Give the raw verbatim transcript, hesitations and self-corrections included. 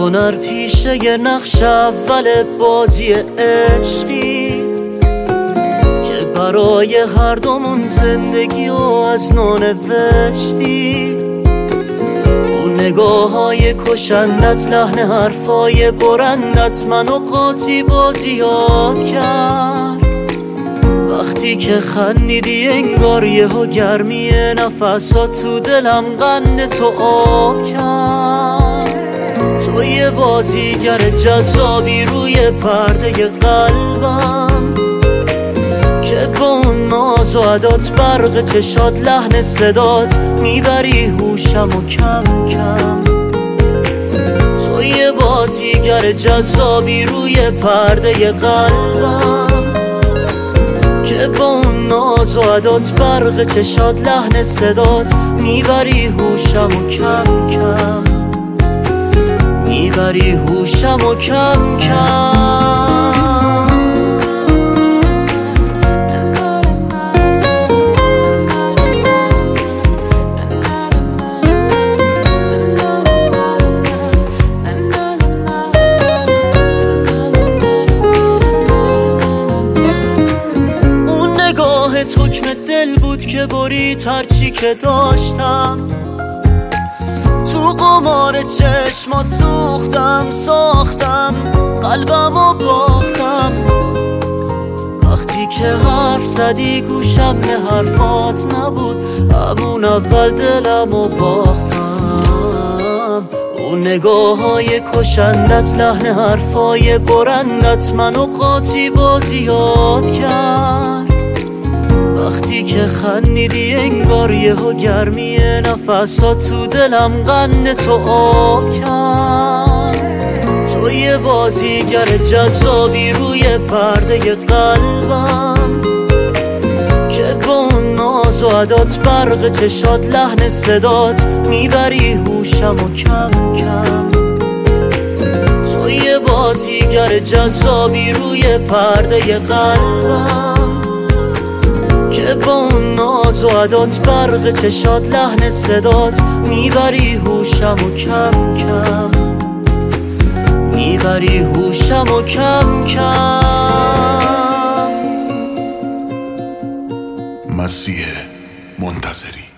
هنر پیشه یه نقش اول بازی عشقی که برای هر دومون زندگی و از نو نوشتی. اون نگاه های کشندت، لحن حرفای برندت منو قاطی بازی یاد کرد. وقتی که خندیدی انگار یهو گرمی نفسات تو دلم قند تو آب کرد. تو یه بازیگر جذابی روی پرده قلبم که با اون ناز و عدات، برق چشات، لحن صدات میبری هوشم و کم کم. تو یه بازیگر جذابی روی پرده قلبم که با اون ناز و عدات، برق چشات، لحن صدات میبری هوشم و کم کم، میبری هوشم و کم کم. اون نگاهت حکم دل بود که برید هرچی که داشتم. تو قمار چشمات سوختم، ساختم قلبم و باختم. وقتی که حرف زدی گوشم به حرفات نبود، همون اول دلم و باختم. اون نگاه های کشندت، لحن حرفای برندت منو قاطی بازی یاد کرد. وقتی که خندیدی انگار یهو گرمی نفسات تو دلم قند تو آب کرد. تو یه بازیگر جذابی روی پرده قلبم که با اون ناز و عدات، برق چشات، لحن صدات میبری هوشم و کم کم. تو یه بازیگر جذابی روی پرده قلبم که با اون ناز و عدات، برق چشات، لحن صدات میبری هوشم و کم کم، میبری هوشم و کم کم. مسیح منتظری.